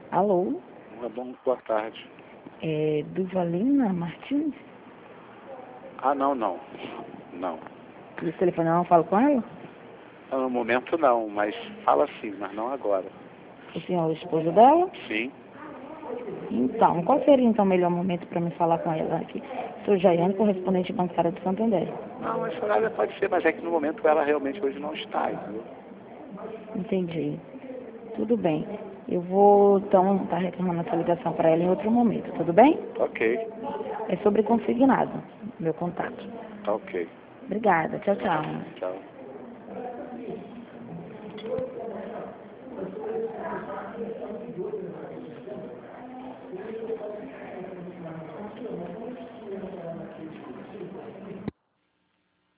Alô? Boa tarde. É Duvalina Martins? Ah, não. Não. E o telefone não falo com ela? No momento não, mas fala sim, mas não agora. O senhor é o esposo dela? Sim. Então, qual seria então o melhor momento para me falar com ela aqui? Sou Jaiane, correspondente bancária do Santander. Não, esse horário pode ser, mas é que no momento ela realmente hoje não está, entendeu? Entendi. Tudo bem. Eu vou então estar retornando essa ligação para ela em outro momento, tudo bem? Ok, É sobre consignado, meu contato. tá ok. Obrigada. Tchau, tchau. Tchau.